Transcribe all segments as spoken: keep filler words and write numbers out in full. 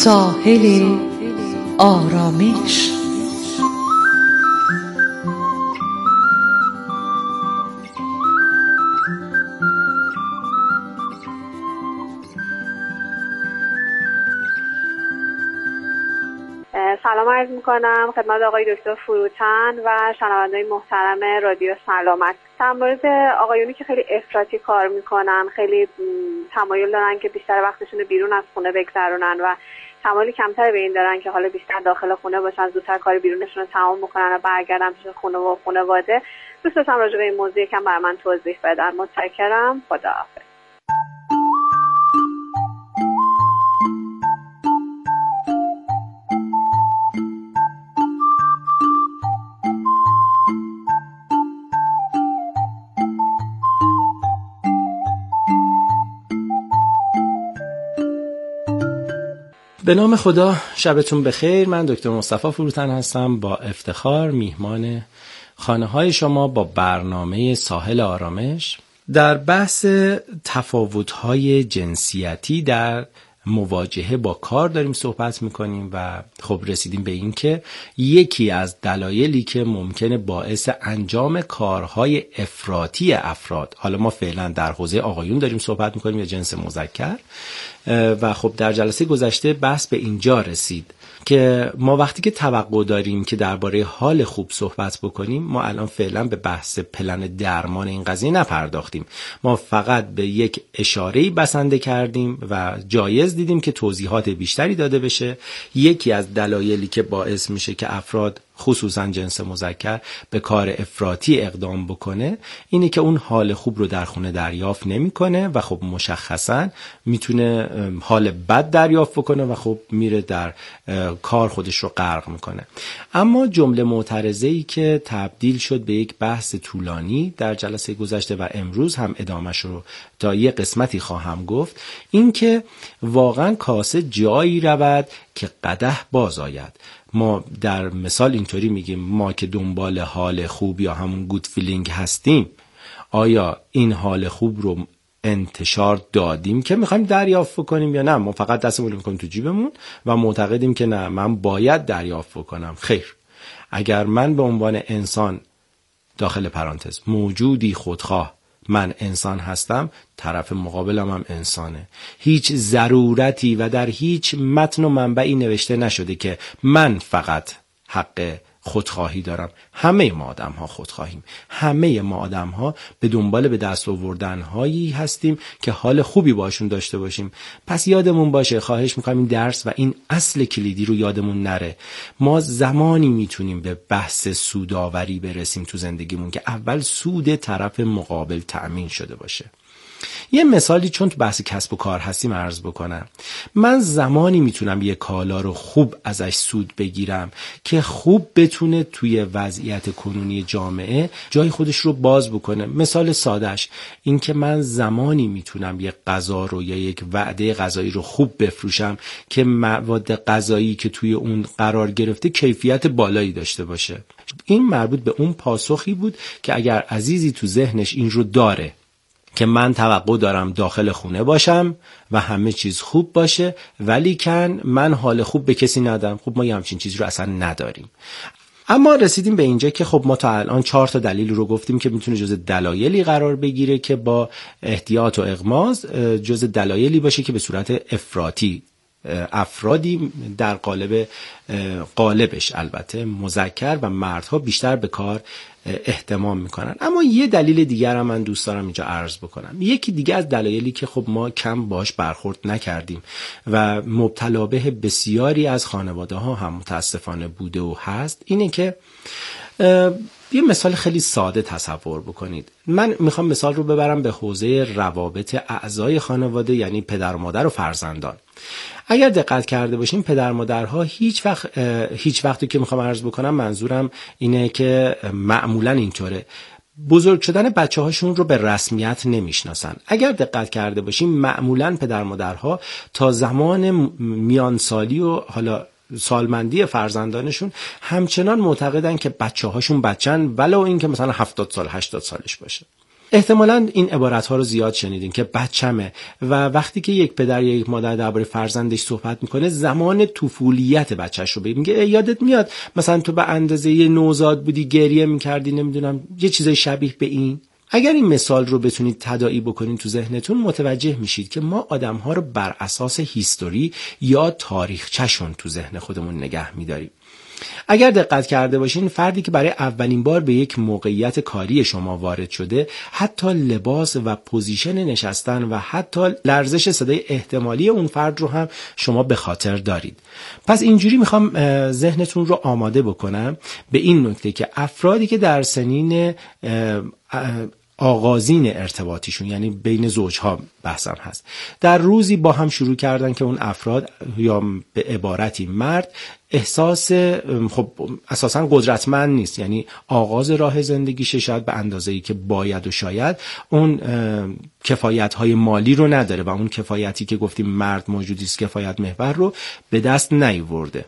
ساحل آرامش. سلام عرض میکنم خدمت آقای دکتر فروتن و شنونده‌های محترم رادیو سلامت. در مورد آقایونی که خیلی افراطی کار میکنن، خیلی تمایل دارن که بیشتر وقتشون رو بیرون از خونه بگذرونن و تمایل کمتر به این دارن که حالا بیشتر داخل خونه باشن، زودتر کار بیرونشون رو تمام بکنن و برگردن پیش خونه و خانواده. دوست داشتم راجع به این موضوع یکم برای من توضیح بدن. متشکرم. خداحافظ. به نام خدا، شبتون بخیر. من دکتر مصطفی فروتن هستم، با افتخار میهمان خانه های شما با برنامه ساحل آرامش. در بحث تفاوت‌های جنسیتی در مواجهه با کار داریم صحبت میکنیم و خب رسیدیم به این که یکی از دلایلی که ممکنه باعث انجام کارهای افراطی افراد، حالا ما فعلا در حوزه آقایون داریم صحبت میکنیم یا جنس مذکر، و خب در جلسه گذشته بحث به اینجا رسید که ما وقتی که توقع داریم که درباره حال خوب صحبت بکنیم، ما الان فعلا به بحث پلن درمان این قضیه نپرداختیم. ما فقط به یک اشاره‌ای بسنده کردیم و جایز دیدیم که توضیحات بیشتری داده بشه. یکی از دلایلی که باعث میشه که افراد خصوصا جنس مذکر به کار افراطی اقدام بکنه اینه که اون حال خوب رو در خونه دریافت نمیکنه و خب مشخصا میتونه حال بد دریافت بکنه و خب میره در کار خودش رو غرق میکنه. اما جمله معترضه‌ای که تبدیل شد به یک بحث طولانی در جلسه گذشته و امروز هم ادامهش رو تا یه قسمتی خواهم گفت، این که واقعا کاسه جایی رود که قدح باز آید. ما در مثال اینطوری میگیم ما که دنبال حال خوب یا همون گود فیلینگ هستیم، آیا این حال خوب رو انتشار دادیم که میخوایم دریافت کنیم یا نه؟ ما فقط دستمون رو میکنیم تو جیبمون و معتقدیم که نه، من باید دریافت کنم. خیر، اگر من به عنوان انسان داخل پرانتز موجودی خودخواه من انسان هستم، طرف مقابلم هم انسانه. هیچ ضرورتی و در هیچ متن و منبعی نوشته نشده که من فقط حق خودخواهی دارم. همه ما آدم ها خودخواهیم. همه ما آدم ها به دنبال به دست آوردن هایی هستیم که حال خوبی باشون داشته باشیم. پس یادمون باشه، خواهش میکنم این درس و این اصل کلیدی رو یادمون نره. ما زمانی میتونیم به بحث سودآوری برسیم تو زندگیمون که اول سود طرف مقابل تأمین شده باشه. یه مثالی چون تو بحث کسب و کار هستیم عرض بکنم. من زمانی میتونم یه کالا رو خوب ازش سود بگیرم که خوب بتونه توی وضعیت کنونی جامعه جای خودش رو باز بکنه. مثال سادهش این که من زمانی میتونم یه غذا رو یا یک وعده غذایی رو خوب بفروشم که مواد غذایی که توی اون قرار گرفته کیفیت بالایی داشته باشه. این مربوط به اون پاسخی بود که اگر عزیزی تو ذهنش این رو داره که من توقع دارم داخل خونه باشم و همه چیز خوب باشه، ولی کن من حال خوب به کسی ندارم. خب ما یه همچین چیزی رو اصلا نداریم. اما رسیدیم به اینجا که خب ما تا الان چهار تا دلیل رو گفتیم که میتونه جز دلایلی قرار بگیره که با احتیاط و اغماض جز دلایلی باشه که به صورت افراطی افرادی در قالب قالبش البته مذکر و مردها بیشتر به کار اهتمام میکنن. اما یه دلیل دیگر هم من دوست دارم اینجا عرض بکنم. یکی دیگه از دلایلی که خب ما کم باش برخورد نکردیم و مبتلا به بسیاری از خانواده ها هم متاسفانه بوده و هست، اینه که یه مثال خیلی ساده تصور بکنید. من میخوام مثال رو ببرم به حوزه روابط اعضای خانواده، یعنی پدر و مادر و فرزندان. اگر دقت کرده باشیم پدر مادرها هیچ وقت هیچ وقتی که میخوام عرض بکنم منظورم اینه که معمولا اینطوره، بزرگ شدن بچه هاشون رو به رسمیت نمیشناسن. اگر دقت کرده باشیم معمولا پدر مادرها تا زمان میانسالی و حالا سالمندی فرزندانشون همچنان معتقدن که بچه هاشون بچن، ولو این که مثلا هفتاد سال هشتاد سالش باشه. احتمالاً این عبارت ها رو زیاد شنیدین که بچمه و وقتی که یک پدر یا یک مادر درباره فرزندش صحبت میکنه زمان طفولیت بچه‌ش رو میگه. یادت میاد مثلا تو به اندازه یه نوزاد بودی گریه میکردی، نمیدونم یه چیزای شبیه به این. اگر این مثال رو بتونید تداعی بکنین تو ذهنتون متوجه میشید که ما آدم‌ها رو بر اساس هیستوری یا تاریخچه‌شون تو ذهن خودمون نگه میداریم. اگر دقت کرده باشین فردی که برای اولین بار به یک موقعیت کاری شما وارد شده حتی لباس و پوزیشن نشستن و حتی لرزش صدای احتمالی اون فرد رو هم شما به خاطر دارید. پس اینجوری میخوام ذهنتون رو آماده بکنم به این نکته که افرادی که در سنین آغازین ارتباطیشون، یعنی بین زوجها بحثم هست، در روزی با هم شروع کردن که اون افراد یا به عبارتی مرد احساس خب اساساً قدرتمند نیست، یعنی آغاز راه زندگیش شاید به اندازه‌ای که باید و شاید اون کفایت‌های مالی رو نداره و اون کفایتی که گفتیم مرد موجودی است کفایت محور رو به دست نیاورده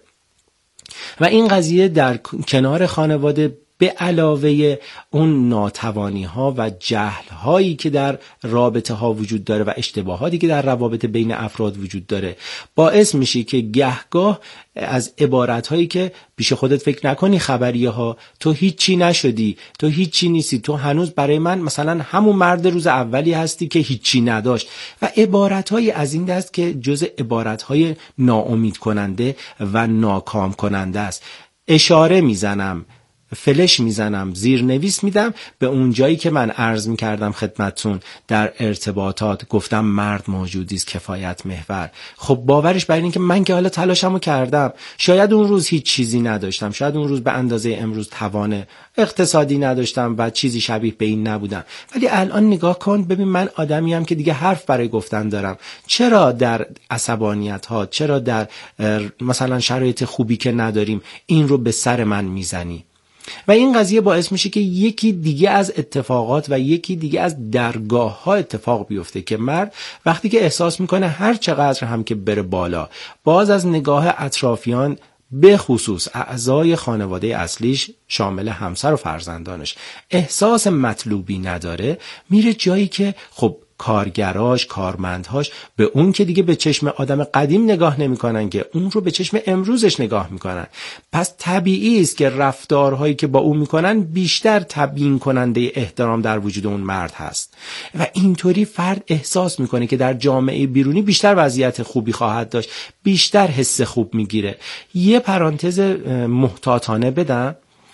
و این قضیه در کنار خانواده به علاوه اون ناتوانی ها و جهل هایی که در رابطه ها وجود داره و اشتباهاتی که در روابط بین افراد وجود داره باعث میشه که گهگاه از عبارت هایی که پیش خودت فکر نکنی خبریه ها، تو هیچی نشدی، تو هیچی نیستی، تو هنوز برای من مثلا همون مرد روز اولی هستی که هیچی نداشت و عبارت های از این دست که جز عبارت های ناامید کننده و ناکام کننده است. اشاره میزنم، فلش میزنم، زیرنویس میدم به اون جایی که من عرض میکردم خدمتتون در ارتباطات، گفتم مرد موجودی است کفایت محور. خب باورش بر این که من که حالا تلاشمو کردم، شاید اون روز هیچ چیزی نداشتم، شاید اون روز به اندازه امروز توان اقتصادی نداشتم و چیزی شبیه به این نبودم، ولی الان نگاه کن ببین من آدمی ام که دیگه حرف برای گفتن دارم. چرا در عصبانیت ها، چرا در مثلا شرایط خوبی که نداریم این رو به سر من میزنی؟ و این قضیه باعث میشه که یکی دیگه از اتفاقات و یکی دیگه از درگاه ها اتفاق بیفته که مرد وقتی که احساس میکنه هر چقدر هم که بره بالا باز از نگاه اطرافیان به خصوص اعضای خانواده اصلیش شامل همسر و فرزندانش احساس مطلوبی نداره، میره جایی که خب کارگراش، کارمندهاش به اون که دیگه به چشم آدم قدیم نگاه نمی‌کنن که اون رو به چشم امروزش نگاه می‌کنن. پس طبیعی است که رفتارهایی که با اون می‌کنن بیشتر تبیین کننده احترام در وجود اون مرد هست و اینطوری فرد احساس می‌کنه که در جامعه بیرونی بیشتر وضعیت خوبی خواهد داشت، بیشتر حس خوب می‌گیره. یه پرانتز محتاطانه بدم،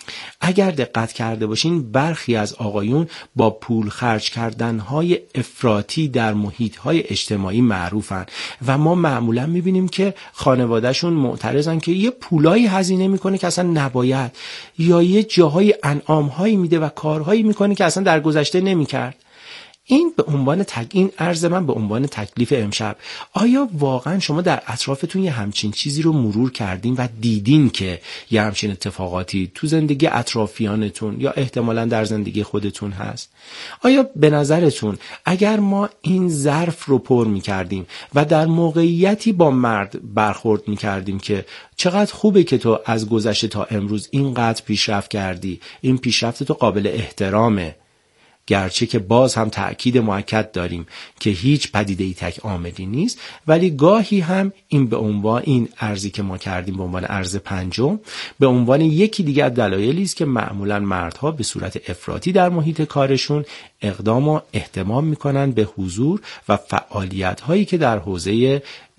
اگر دقت کرده باشین برخی از آقایون با پول خرج کردنهای افراطی در محیطهای اجتماعی معروفن و ما معمولا میبینیم که خانوادهشون معترضن که یه پولایی هزینه میکنه که اصلا نباید، یا یه جاهای انعامهایی میده و کارهایی میکنه که اصلا در گذشته نمیکرد. این به عنوان تک این عرض من به عنوان تکلیف امشب. آیا واقعا شما در اطرافتون یه همچین چیزی رو مرور کردین و دیدین که یه همچین اتفاقاتی تو زندگی اطرافیانتون یا احتمالاً در زندگی خودتون هست؟ آیا به نظرتون اگر ما این ظرف رو پر می‌کردیم و در موقعیتی با مرد برخورد می‌کردیم که چقدر خوبه که تو از گذشته تا امروز اینقدر پیشرفت کردی، این پیشرفت تو قابل احترامه، گرچه که باز هم تأکید مؤکد داریم که هیچ پدیده‌ای تک عاملی نیست، ولی گاهی هم این به عنوان این ارزی که ما کردیم به عنوان ارز پنجم به عنوان یکی دیگه از دلایلی است که معمولا مردها به صورت افراطی در محیط کارشون اقدام و اهتمام میکنن به حضور و فعالیت‌هایی که در حوزه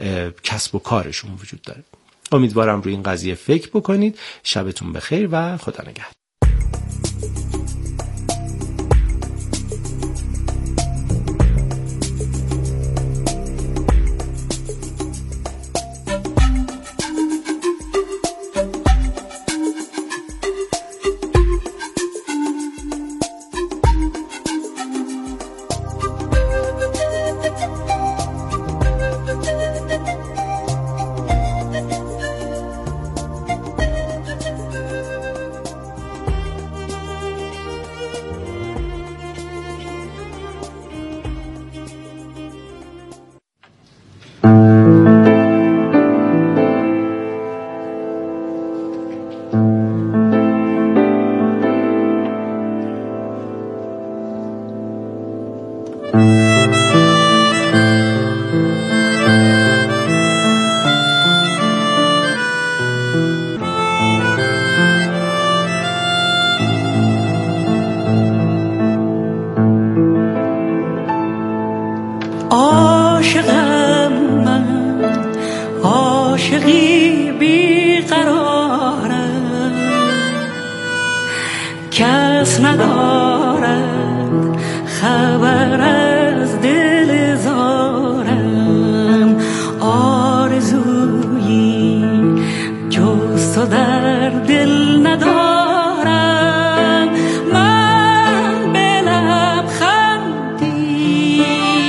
کسب و کارشون وجود داره. امیدوارم روی این قضیه فکر بکنید. شبتون بخیر و خدا نگهدار. عاشقم من، عاشقی بیقرارم، کس ندارد خبر از دل زارم، آرزویی جز تو در دل ندارم، من به لبخندی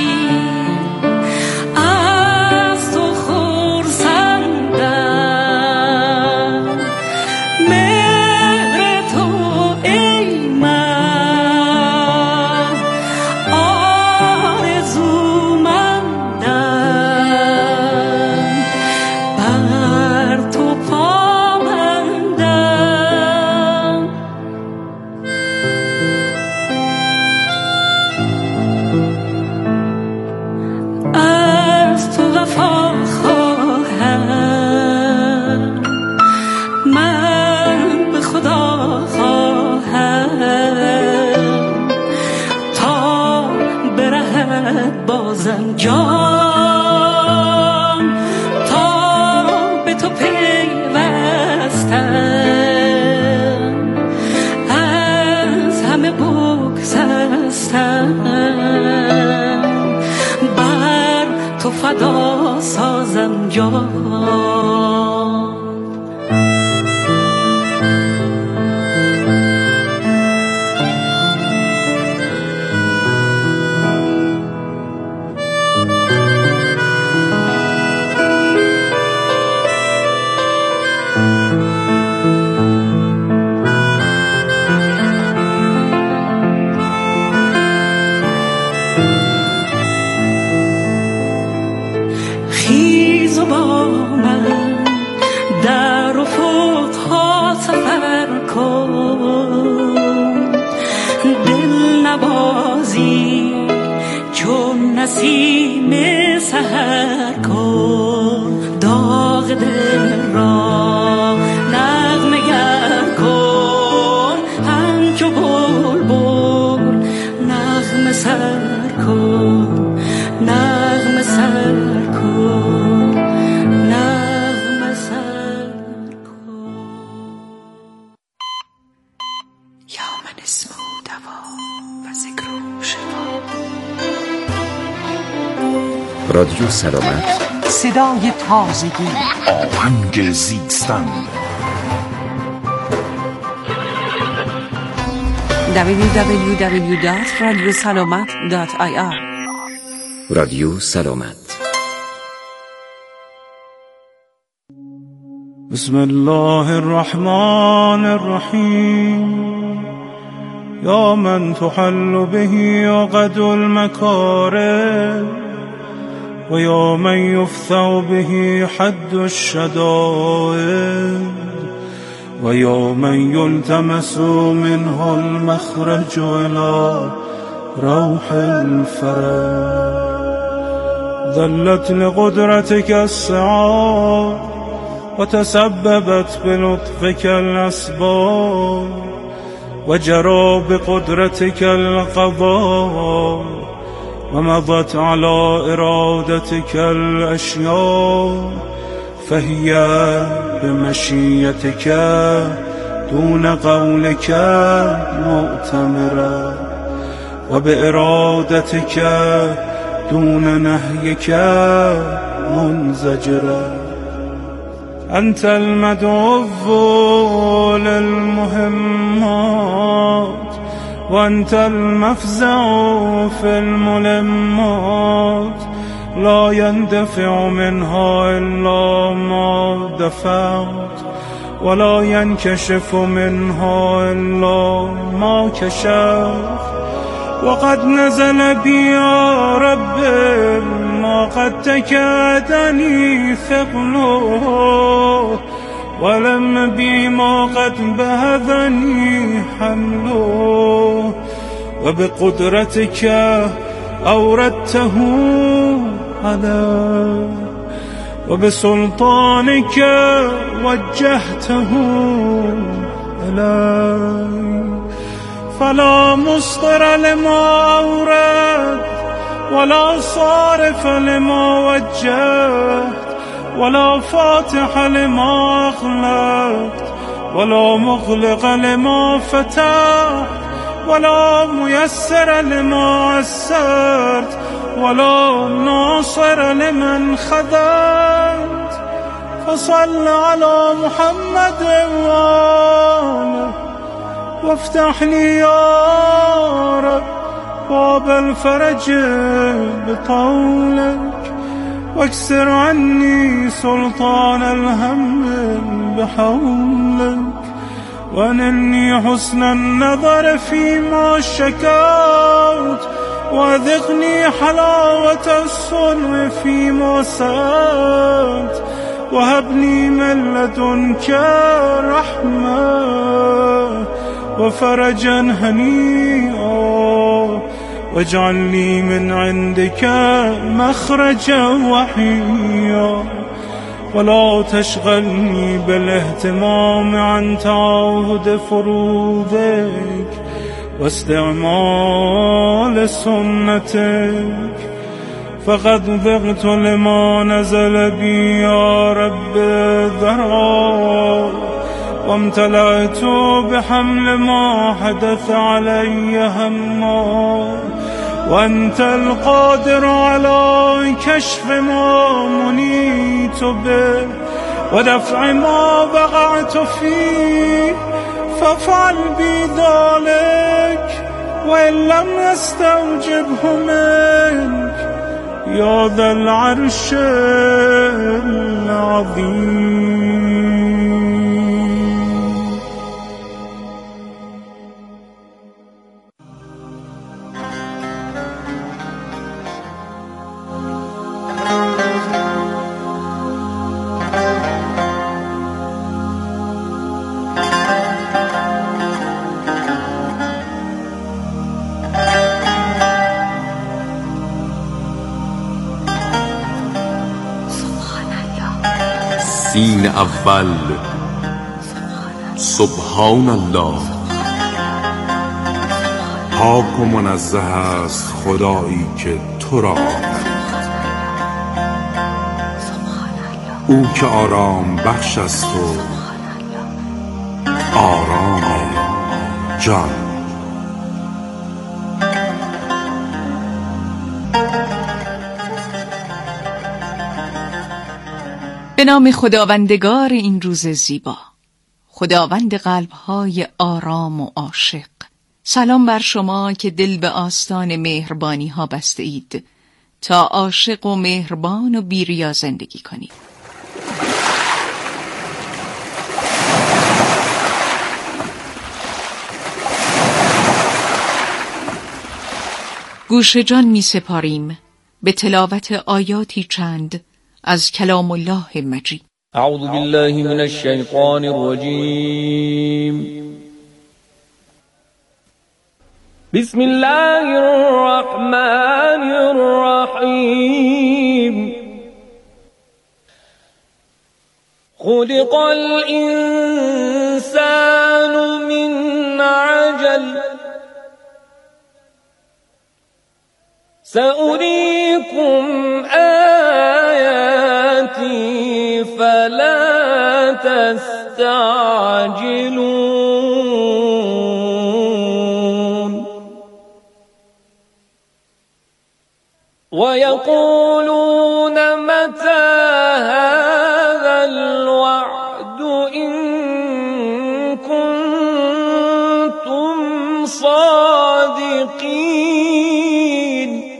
از تو خرسندم، مهر تو ای من آرزومندم، بر تو پابندم. از تو وفا خواهم، من به خدا خواهم، تا برهد بازم جان، تا به تو پیوستم، از همه بگسستم، بر تو فدا سازم جان. خیز و با من در افق‌ها سفر کن، دل نبازی چون نسیم سحر کن، داغ دل را نغمه گر کن، همچو بلبل نغمه سر کن، نغمه سر کن، نغمه سر کن. یا من اسمه دوا و ذکره شفا. رادیو سلامت، صدای تازگی، آهنگ زیستن. دبلیو دبلیو دبلیو دات رادیو سلامت دات آی آر. رادیو سلامت. بسم الله الرحمن الرحیم. یا من تحل به عقد المکاره و یا من یفثع به حد الشدائد و یا من یلتمس منه المخرج الى روح الفرج. ذلت لقدرتك السعاد وتسببت بلطفك الأسباب وجرى بقدرتك القضاء ومضت على إرادتك الأشياء فهي بمشيتك دون قولك مؤتمرة وبإرادتك دون نهيك منزجرة. أنت المدعو للمهمات وأنت المفزع في الملمات. لا يندفع منها إلا ما دفعت ولا ينكشف منها إلا ما كشفت. وقد نزل بي يا رب ما قد تكادني ثقله ولم بي ما قد بهذني حمله وبقدرتك أوردته علي وبسلطانك وجهته إلي. فلا مصدر لما أورد ولا صارف لما وجهت ولا فاتح لما أغلقت ولا مغلق لما فتحت ولا ميسر لما عسرت ولا ناصر لمن خذلت فصل على محمد وآله وافتح لي يا رب باب الفرج بطولك واكسر عني سلطان الهم بحولك وانني حسن النظر فيما شكوت وذقني حلاوة الصنع فيما سألت وهبني من لدنك رحمة وفرجا هنيئا واجعل لي من عندك مخرجا وحيا ولا تشغلني بالاهتمام عن تعاهد فروضك واستعمال سنتك فقد ذقت لما نزل بي يا رب ذرا وامتلأت بحمل ما حدث علي هما وأنت القادر على كشف ما منيت به ودفع ما وقعت فيه فافعل بي ذلك وإن لم يستوجبه منك يا ذا العرش العظيم. سین اول سبحان الله. پاک و منزه است خدایی که تو را آفرید، او که آرام بخش است و آرام جان. به نام خداوندگار این روز زیبا، خداوند قلب‌های آرام و عاشق. سلام بر شما که دل به آستان مهربانی ها بسته اید تا عاشق و مهربان و بی‌ریا زندگی کنید. گوش جان می سپاریم به تلاوت آیاتی چند از کلام الله مجید. اعوذ بالله من الشیطان الرجیم. بسم الله الرحمن الرحیم. خلق الانسان من عجل سأريكم آياتي فلا تستعجلون ويقولون متى هذا الوعد إن كنتم صادقين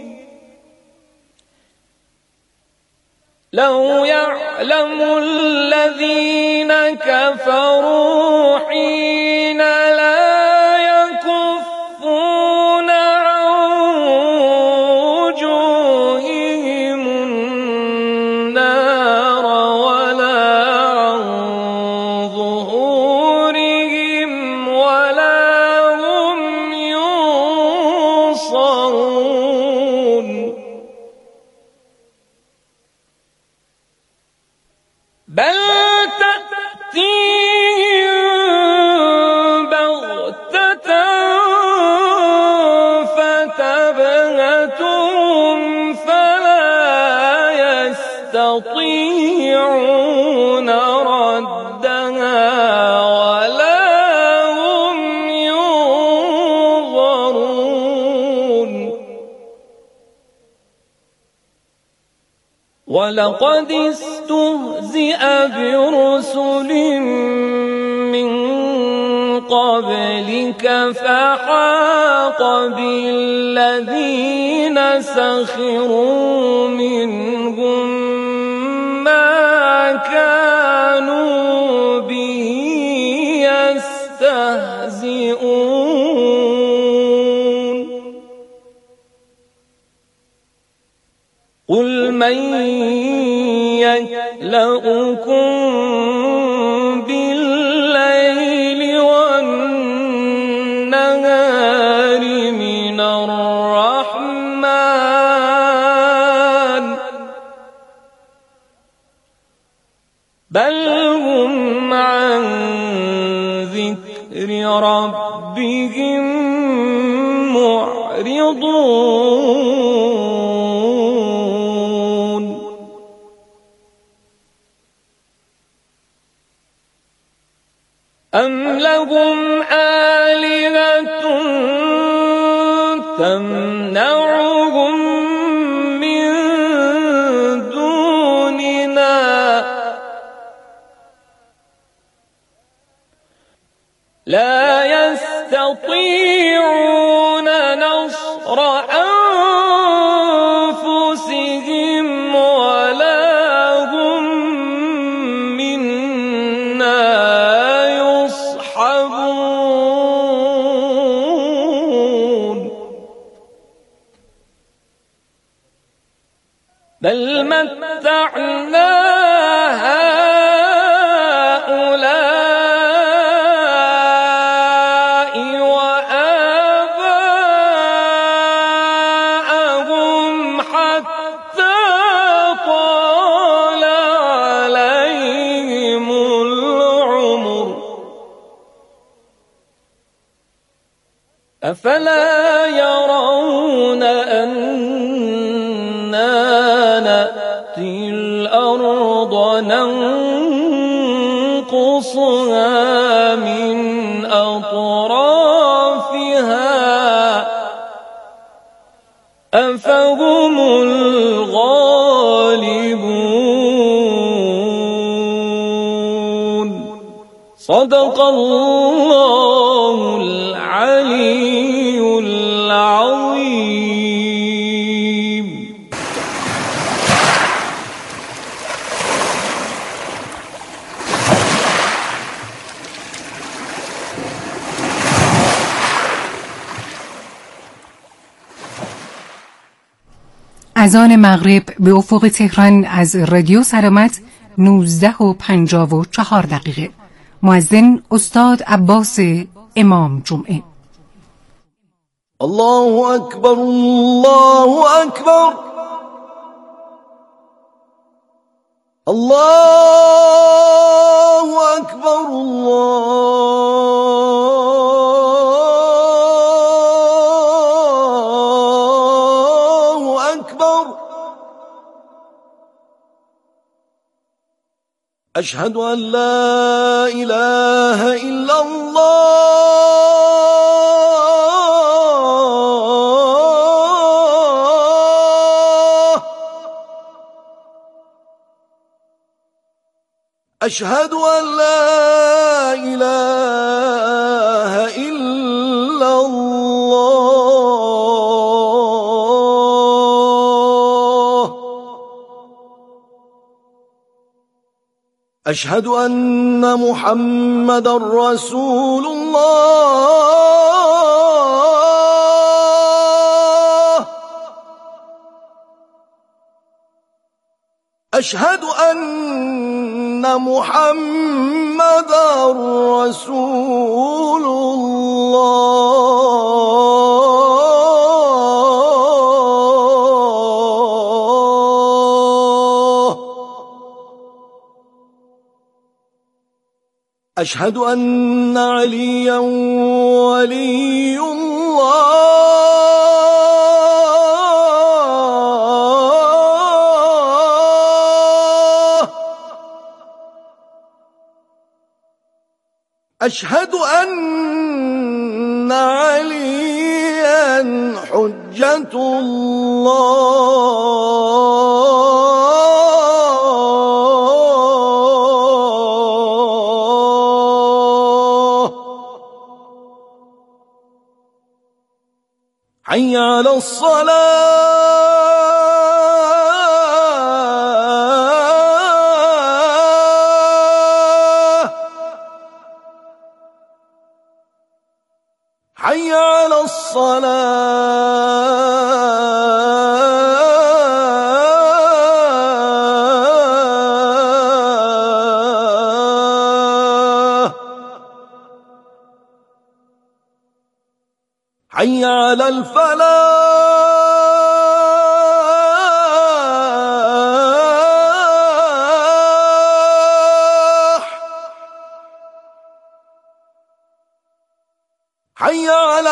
لو يعلم الذين كفروا حين لا يكفون عن وجوههم النار ولا عن ظهورهم ولا هم ينصرون بل تأتيهم يستطيعون ردها ولا هم ينظرون ولقد استهزئ برسل من قبلك فحاق بالذين سخروا منهم ما كانوا به يستهزئون قل من يكلؤكم بالليل والنهار من الرحمن بل هم عن ذكر ربهم معرضون أم لهم آلهة تمنعهم من دوننا لا يستطيعون نصر أنفسهم ولا هم منا يصحبون بل متعنا هؤلاء وآباءهم حتى طال عليهم العمر أفلا يرون أنا نأتي الأرض ننقصها من أطرافها أفهم الغالبون صدق الله العلي العظيم. اذان مغرب به افق تهران از رادیو سلامت نوزده و پنجاه و چهار دقیقه. مؤذن استاد عباس امام جمعه. الله اکبر الله اکبر الله اکبر الله اکبر اشهد ان لا اله الا الله اشهد ان لا اله الا الله اشهد ان محمد رسول الله اشهد ان محمد رسول الله اشهد ان عليا ولي الله اشهد ان علیا حجة الله حي علی الصلاة حي على الصلاة حي على الفلاح حي على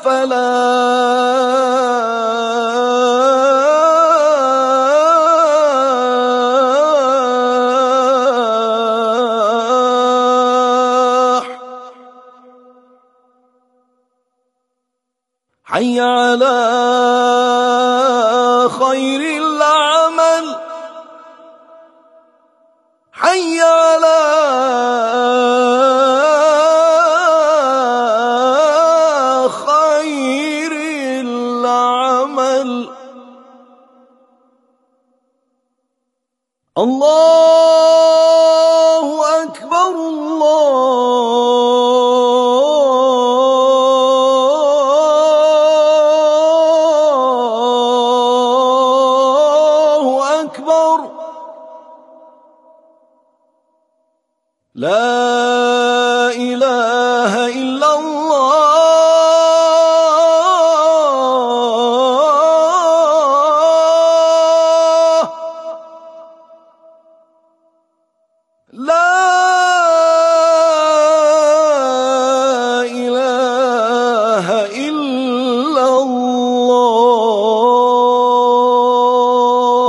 الفلاح حي على خير العمل حي على خير العمل الله أكبر الله أكبر لا إله إلا الله لا إله إلا الله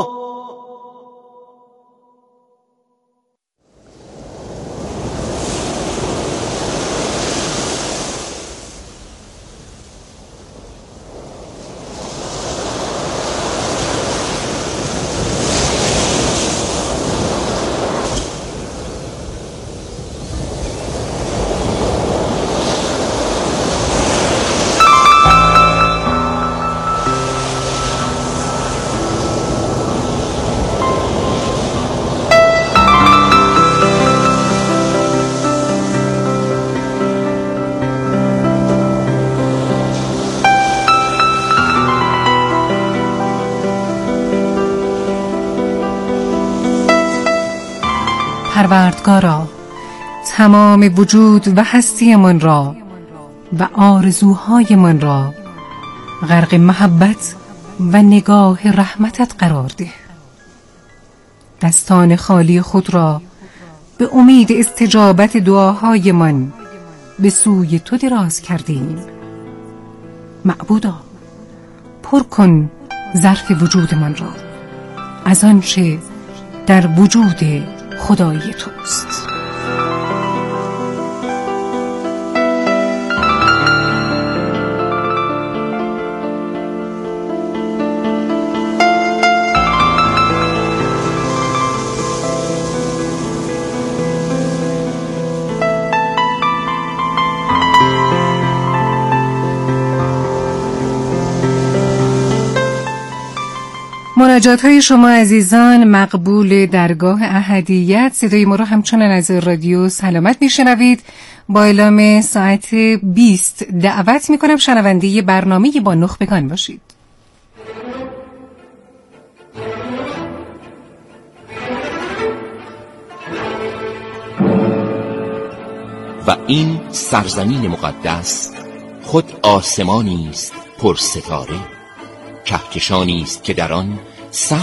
پروردگارا، تمام وجود و هستیمان را و آرزوهایمان را غرق محبت و نگاه رحمتت قرار ده. دستان خالی خود را به امید استجابت دعاهایمان به سوی تو دراز کردیم. معبودا، پر کن ظرف وجودمان را از آنچه در وجود خدای توست. مناجات های شما عزیزان مقبول درگاه احدیت. صدای ما را همچنان از رادیو سلامت میشنوید. با اعلام ساعت بیست دعوت میکنم شنونده برنامه با نخبگان باشید. و این سرزمین مقدس خود آسمانی است پر ستاره، کهکشانی است که در آن